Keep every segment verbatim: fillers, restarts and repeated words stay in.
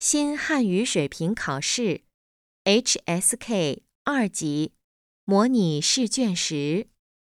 新汉语水平考试 H S K 二级模拟试卷十。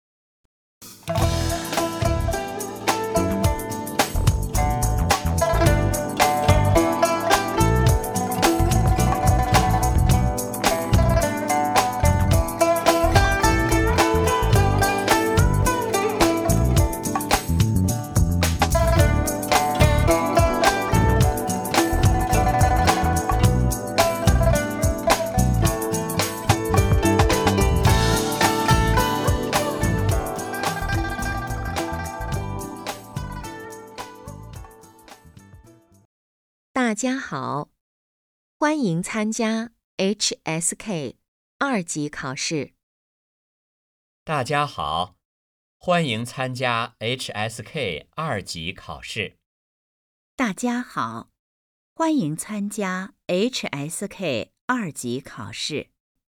大家好，欢迎参加 H S K 二级考试。 大家好，欢迎参加 H S K 二级考试。 大家好，欢迎参加 H S K 二级考试。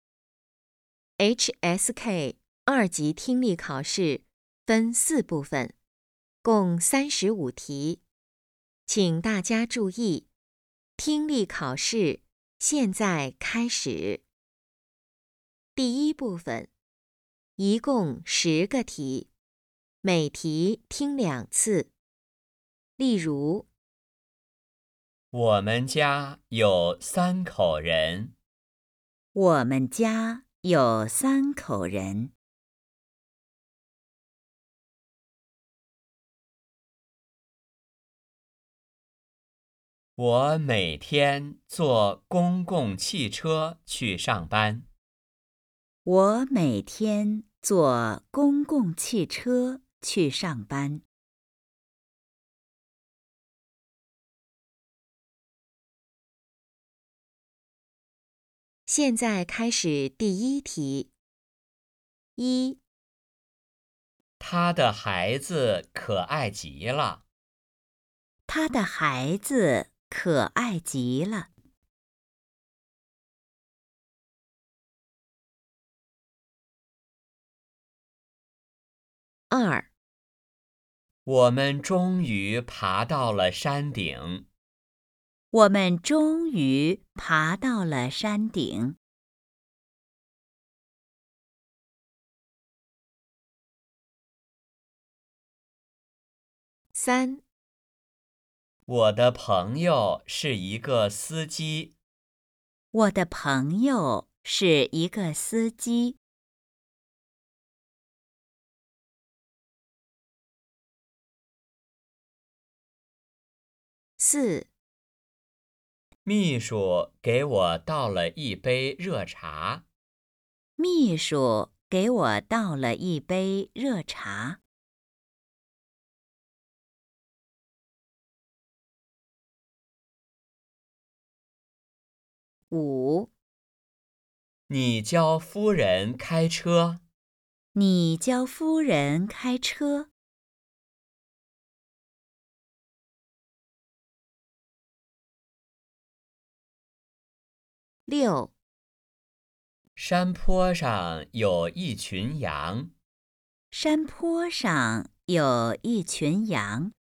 H S K 二级听力考试分四部分，共三十五题，请大家注意，听力考试现在开始。第一部分，一共十个题，每题听两次。例如， 我们家有三口人。 我们家有三口人。 我每天坐公共汽车去上班。 我每天坐公共汽车去上班。 现在开始第一题。一， 他的孩子可爱极了。 他的孩子可爱极了。 二， 我们终于爬到了山顶。 我们终于爬到了山顶。 三， 我的朋友是一个司机。 我的朋友是一个司机。 四， 秘书给我倒了一杯热茶。 秘书给我倒了一杯热茶。五， 你教夫人开车。 你教夫人开车。 六， 山坡上有一群羊。 山坡上有一群羊。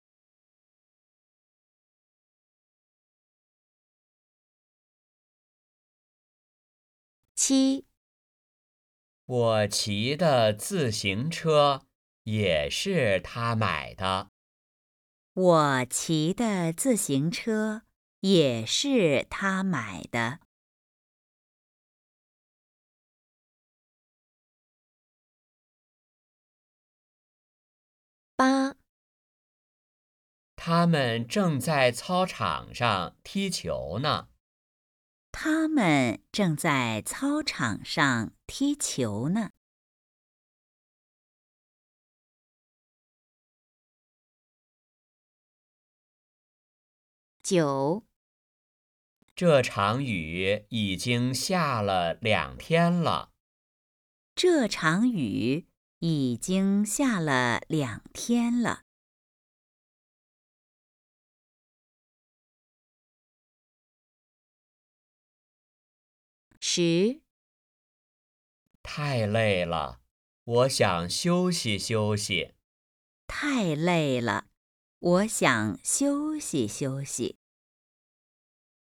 七， 我骑的自行车也是他买的。 我骑的自行车也是他买的。 八， 他们正在操场上踢球呢。 他们正在操场上踢球呢。 九， 这场雨已经下了两天了。 这场雨已经下了两天了。 十， 太累了，我想休息休息。 太累了，我想休息休息。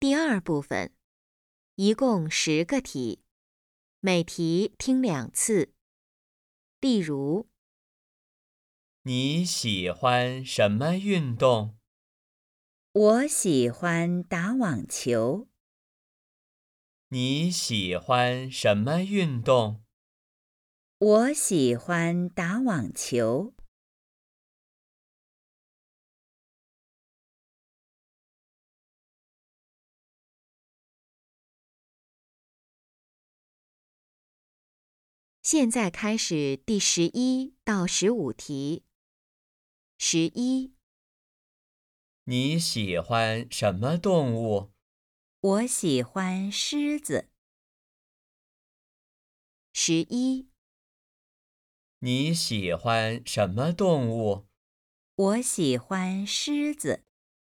第二部分，一共十个题，每题听两次。例如， 你喜欢什么运动？ 我喜欢打网球。 你喜欢什么运动？ 我喜欢打网球。 现在开始第十一到十五题。十一， 你喜欢什么动物？ 我喜欢狮子。 十一， 你喜欢什么动物？ 我喜欢狮子。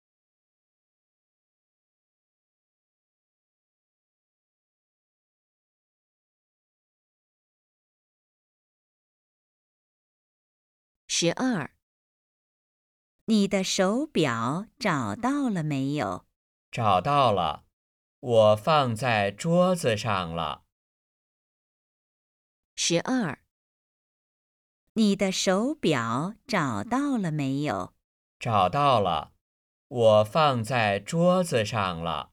十二， 你的手表找到了没有？ 找到了，我放在桌子上了。 十二， 你的手表找到了没有？ 找到了，我放在桌子上了。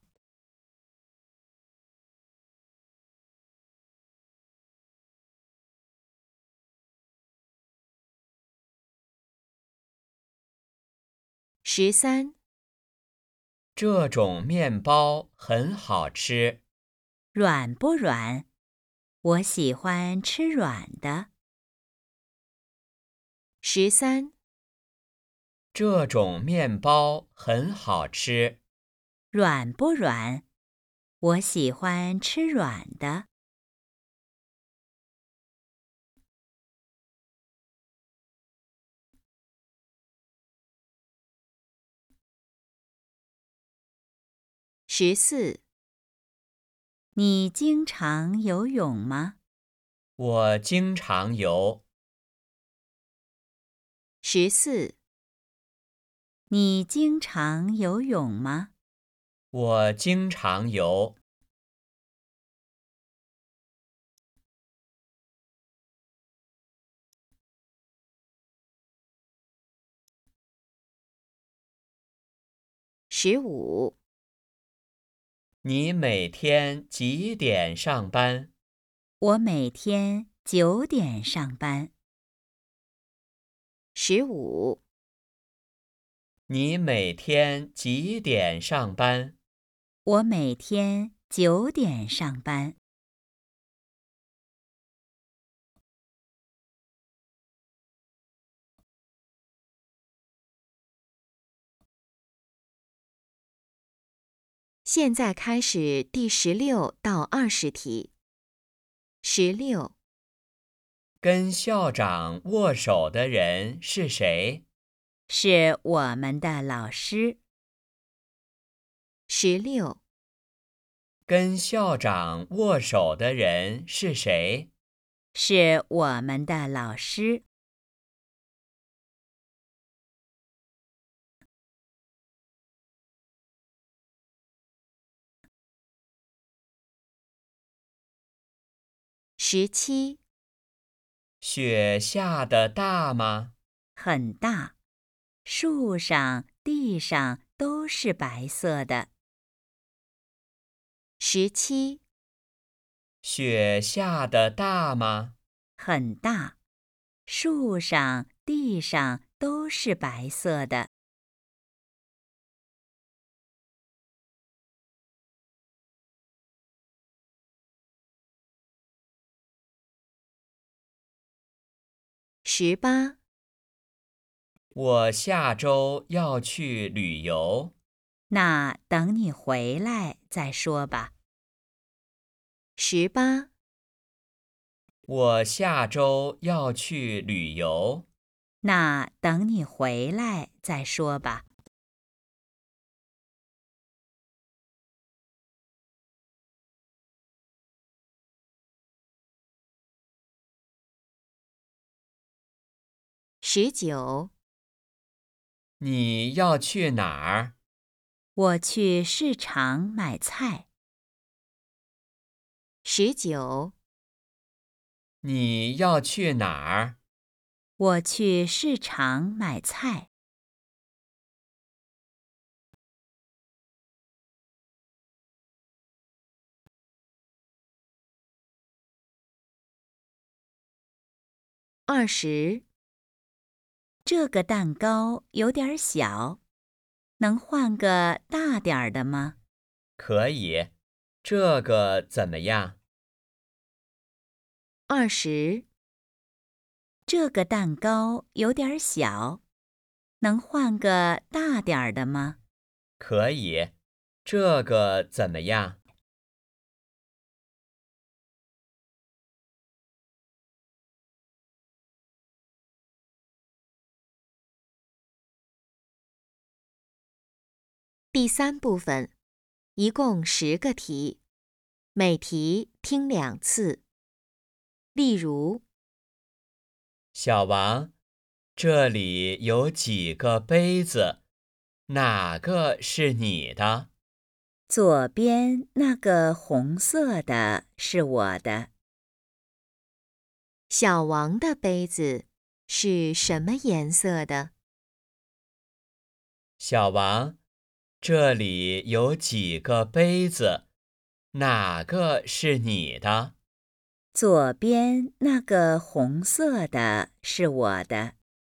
十三， 这种面包很好吃。 软不软？我喜欢吃软的。 十三， 这种面包很好吃。 软不软？我喜欢吃软的。 十四， 你经常游泳吗？ 我经常游。 十四， 你经常游泳吗？ 我经常游。 十五， 你每天几点上班？ 我每天九点上班。 十五， 你每天几点上班？ 我每天九点上班。 现在开始第十六到二十题。十六， 跟校长握手的人是谁？ 是我们的老师。 十六， 跟校长握手的人是谁？ 是我们的老师。 十七， 雪下得大吗？ 很大，树上、地上都是白色的。 十七， 雪下得大吗？ 很大，树上、地上都是白色的。 十八， 我下周要去旅游。 那等你回来再说吧。 十八， 我下周要去旅游。 那等你回来再说吧。 十九， 你要去哪儿？ 我去市场买菜。 十九， 你要去哪儿？ 我去市场买菜。 二十， 这个蛋糕有点小，能换个大点儿的吗？ 可以，这个怎么样？ 二十， 这个蛋糕有点小，能换个大点儿的吗？ 可以，这个怎么样？ 第三部分，一共十个题，每题听两次。例如， 小王，这里有几个杯子，哪个是你的？ 左边那个红色的是我的。 小王的杯子是什么颜色的？ 小王，这里有几个杯子，哪个是你的？ 左边那个红色的是我的。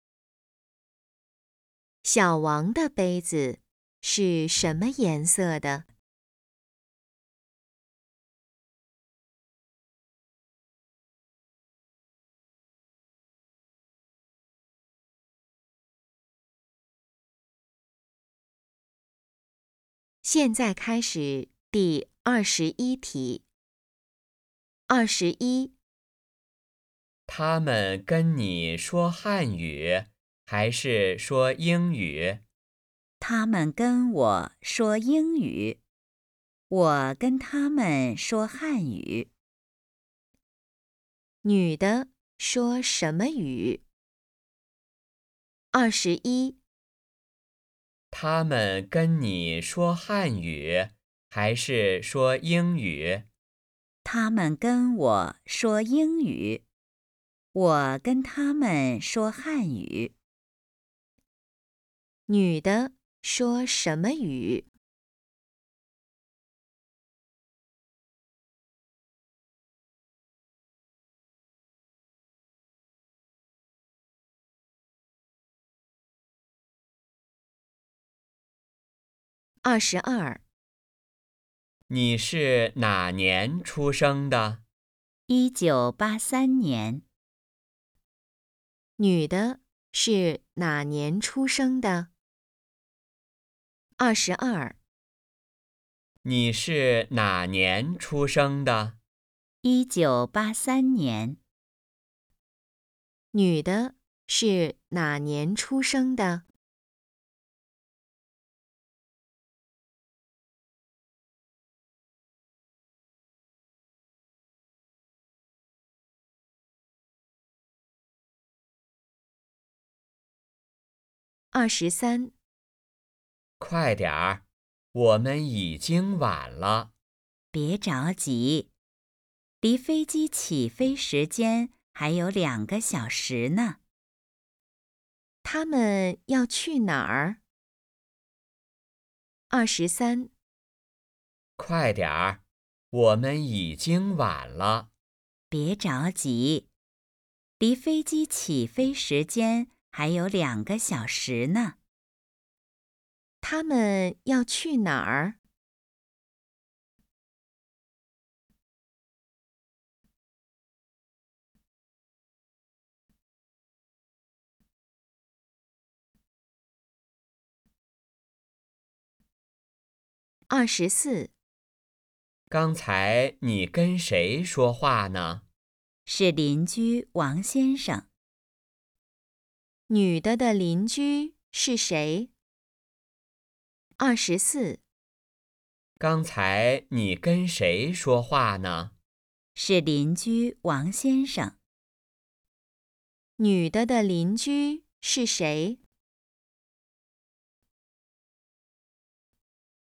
小王的杯子是什么颜色的？现在开始第二十一题。二十一， 他们跟你说汉语，还是说英语？ 他们跟我说英语，我跟他们说汉语。 女的说什么语？二十一， 他们跟你说汉语，还是说英语？ 他们跟我说英语，我跟他们说汉语。 女的说什么语？二十二， 你是哪年出生的？ 一九八三年。 女的是哪年出生的？二十二， 你是哪年出生的？ 一九八三年。 女的是哪年出生的？二十三， 快点儿，我们已经晚了。 别着急，离飞机起飞时间还有两个小时呢。 他们要去哪儿？二十三， 快点儿，我们已经晚了。 别着急，离飞机起飞时间还有两个小时呢。 他们要去哪儿？二十四， 刚才你跟谁说话呢？ 是邻居王先生。 女的的邻居是谁？二十四， 刚才你跟谁说话呢？ 是邻居王先生。 女的的邻居是谁？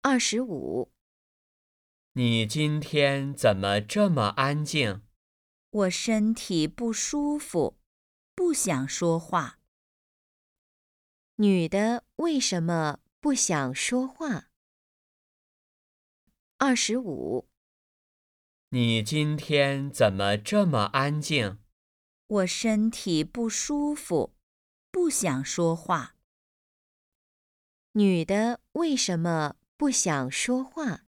二十五。 你今天怎么这么安静？ 我身体不舒服，不想说话。 女的为什么不想说话？二十五。 你今天怎么这么安静？ 我身体不舒服，不想说话。 女的为什么不想说话？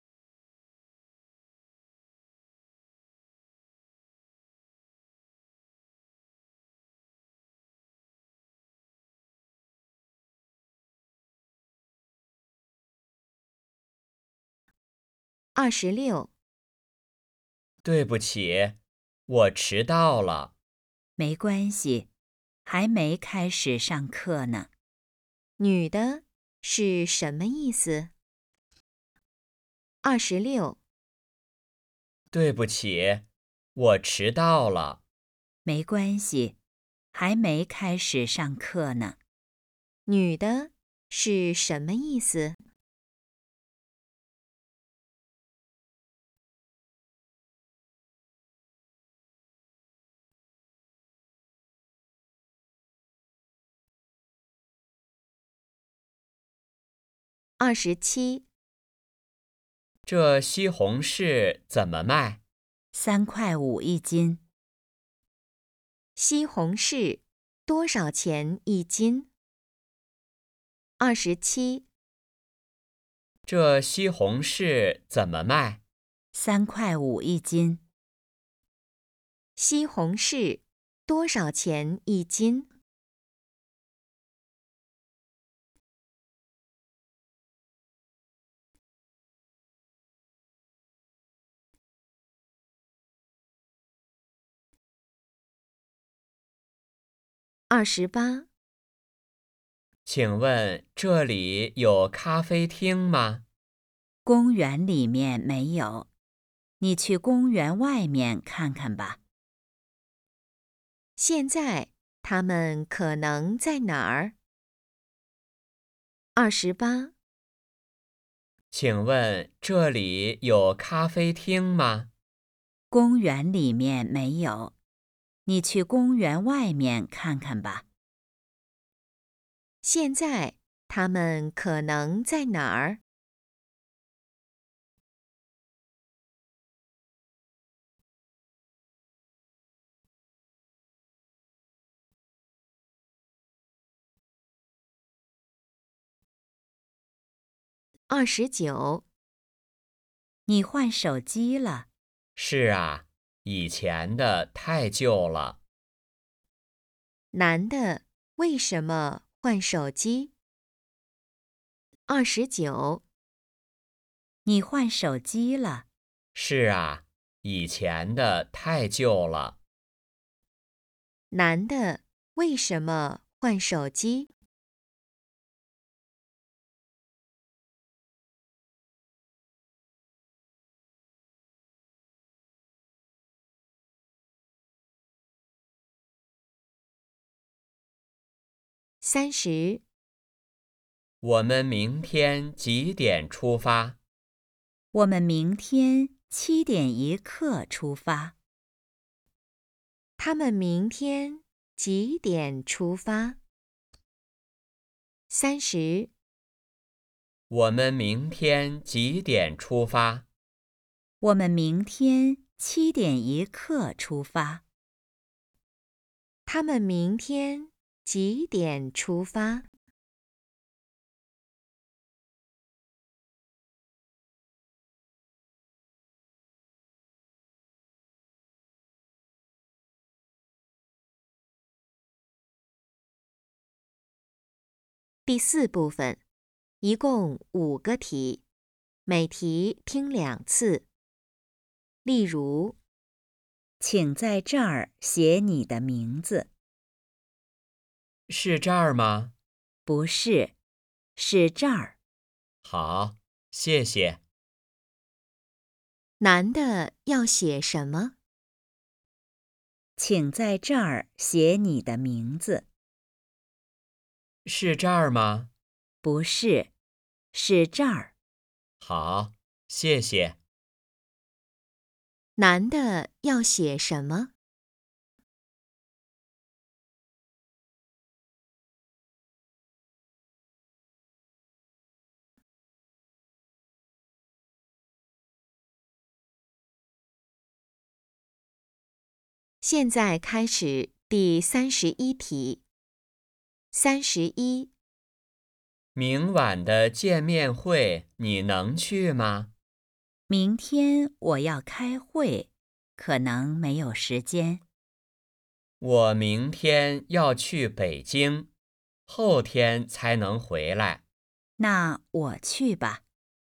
二十六。 对不起，我迟到了。 没关系，还没开始上课呢。 女的是什么意思？二十六。 对不起，我迟到了。 没关系，还没开始上课呢。 女的是什么意思？二十七。 这西红柿怎么卖？ 三块五一斤。 西红柿多少钱一斤？二十七。 这西红柿怎么卖？ 三块五一斤。 西红柿多少钱一斤？二十八。 请问这里有咖啡厅吗？ 公园里面没有，你去公园外面看看吧。 现在他们可能在哪儿？二十八。 请问这里有咖啡厅吗？ 公园里面没有，你去公园外面看看吧。 现在他们可能在哪儿？二十九。 你换手机了？ 是啊，以前的太旧了。 男的为什么换手机？二十九。 你换手机了？ 是啊，以前的太旧了。 男的为什么换手机？三十。 我们明天几点出发？ 我们明天七点一刻出发。 他们明天几点出发？三十。 我们明天几点出发？ 我们明天七点一刻出发。 他们明天几点出发？第四部分，一共五个题，每题听两次。例如， 请在这儿写你的名字。 是这儿吗？ 不是，是这儿。 好，谢谢。 男的要写什么？ 请在这儿写你的名字。 是这儿吗？ 不是，是这儿。 好，谢谢。 男的要写什么？现在开始第三十一题。三十一， 明晚的见面会你能去吗？ 明天我要开会，可能没有时间。 我明天要去北京，后天才能回来。 那我去吧。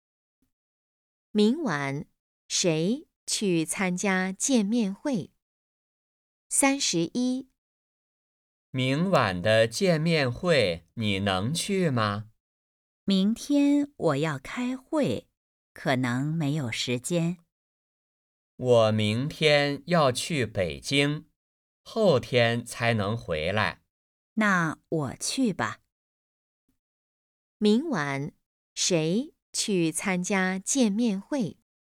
明晚谁去参加见面会？三十一， 明晚的见面会你能去吗？ 明天我要开会，可能没有时间。 我明天要去北京，后天才能回来。 那我去吧。 明晚谁去参加见面会？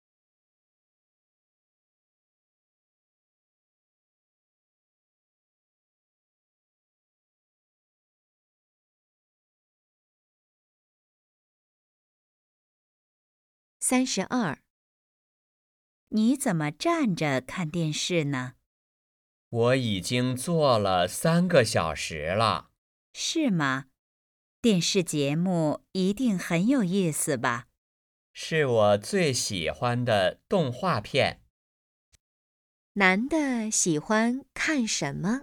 三十二， 你怎么站着看电视呢？ 我已经坐了三个小时了。 是吗？电视节目一定很有意思吧？ 是我最喜欢的动画片。 男的喜欢看什么？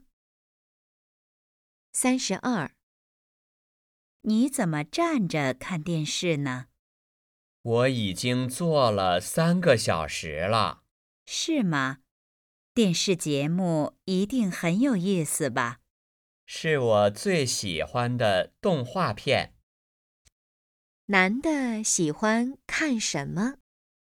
三十二， 你怎么站着看电视呢？ 我已经坐了三个小时了。 是吗？电视节目一定很有意思吧？ 是我最喜欢的动画片。 男的喜欢看什么？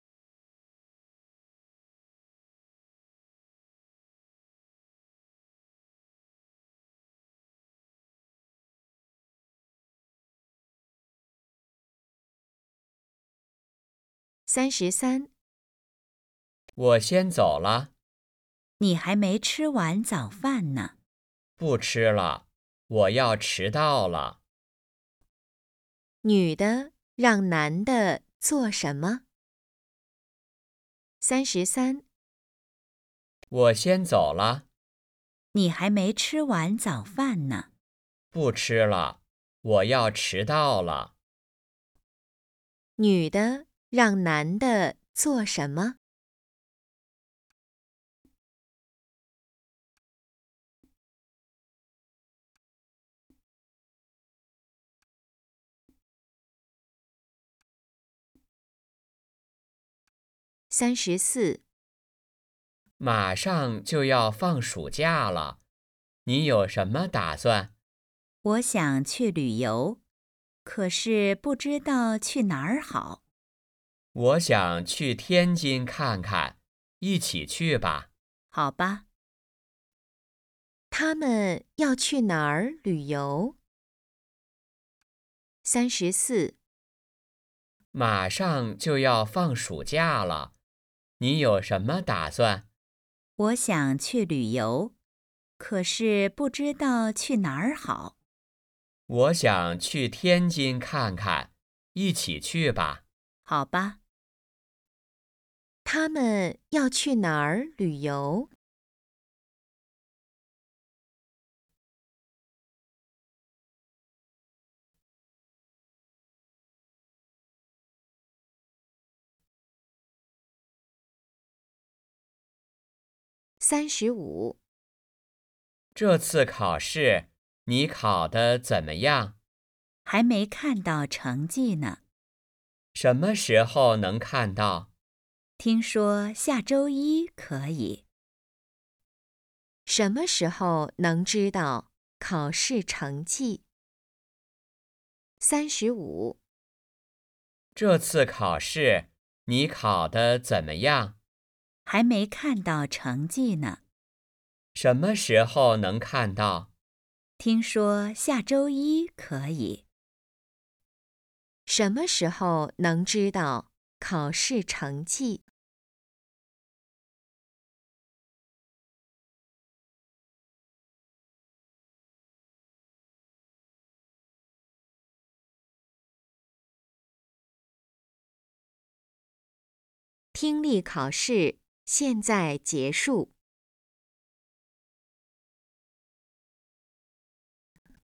三十三， 我先走了。 你还没吃完早饭呢。 不吃了，我要迟到了。 女的让男的做什么？三十三， 我先走了。 你还没吃完早饭呢。 不吃了，我要迟到了。 女的让男的做什么？三十四， 马上就要放暑假了，你有什么打算？ 我想去旅游，可是不知道去哪儿好。 我想去天津看看，一起去吧。 好吧。 他们要去哪儿旅游？三十四， 马上就要放暑假了，你有什么打算？ 我想去旅游，可是不知道去哪儿好。 我想去天津看看，一起去吧。 好吧。 他们要去哪儿旅游？三十五， 这次考试你考得怎么样？ 还没看到成绩呢。 什么时候能看到？ 听说下周一可以。 什么时候能知道考试成绩？三十五， 这次考试你考得怎么样？ 还没看到成绩呢。 什么时候能看到？ 听说下周一可以。 什么时候能知道考试成绩。听力考试现在结束。